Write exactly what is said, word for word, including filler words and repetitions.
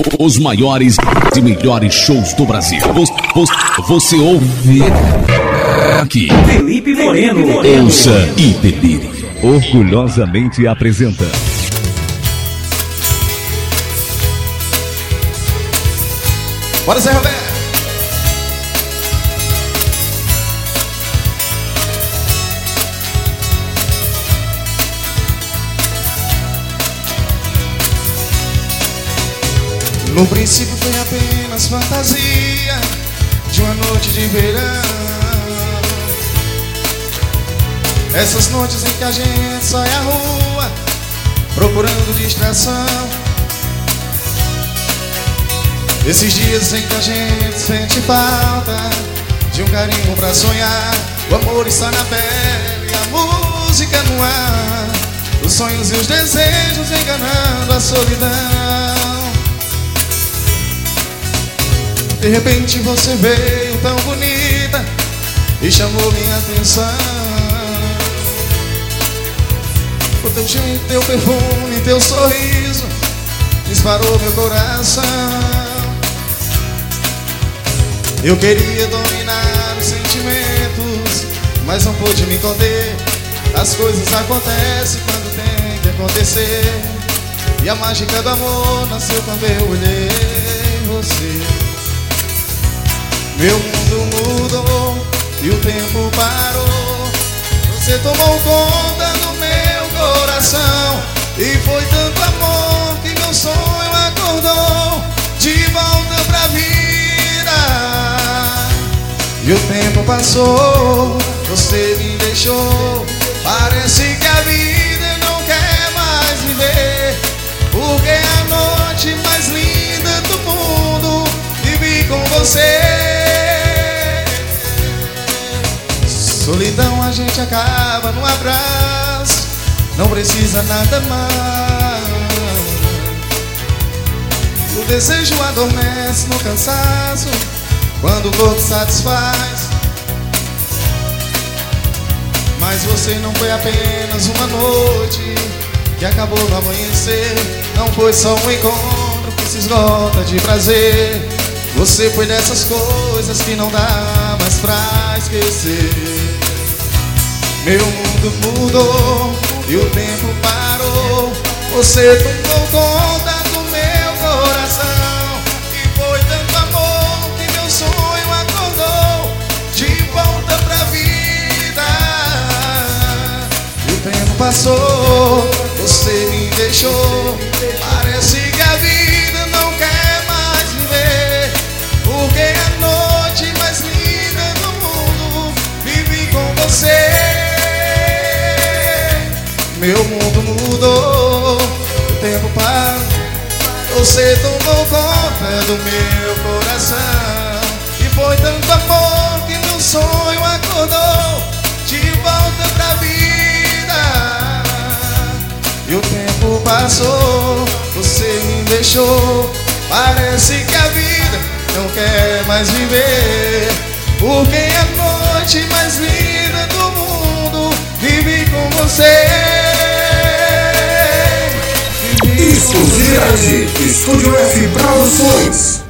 Os maiores e melhores shows do Brasil. Você ouve aqui. Felipe Moreno. Ouça e delire. Orgulhosamente apresenta. Bora, Zé Roberto. No princípio foi apenas fantasia de uma noite de verão. Essas noites em que a gente sai à rua procurando distração. Esses dias em que a gente sente falta de um carinho pra sonhar. O amor está na pele, a música no ar, os sonhos e os desejos enganando a solidão. De repente você veio tão bonita e chamou minha atenção. O teu jeito, teu perfume, teu sorriso disparou meu coração. Eu queria dominar os sentimentos, mas não pude me conter. As coisas acontecem quando tem que acontecer, e a mágica do amor nasceu quando eu olhei você. Meu mundo mudou e o tempo parou. Você tomou conta do meu coração, e foi tanto amor que meu sonho acordou de volta pra vida. E o tempo passou, você me deixou. Parece que a vida não quer mais viver, porque a noite mais linda do mundo vivi com você. Solidão a gente acaba num abraço, não precisa nada mais. O desejo adormece no cansaço, quando o corpo satisfaz. Mas você não foi apenas uma noite que acabou no amanhecer. Não foi só um encontro que se esgota de prazer. Você foi dessas coisas que não dá mais pra esquecer. Meu mundo mudou e o tempo parou. Você tomou conta do meu coração, e foi tanto amor que meu sonho acordou de volta pra vida. E o tempo passou, você me deixou. Parece que a vida não quer mais viver, porque a noite mais linda do mundo vivi com você. Meu mundo mudou, o tempo parou. Você tomou conta do meu coração, e foi tanto amor que meu sonho acordou de volta pra vida. E o tempo passou, você me deixou. Parece que a vida não quer mais viver, porque a noite mais linda do mundo vivi com você. Exclusividade Estúdio F Produções.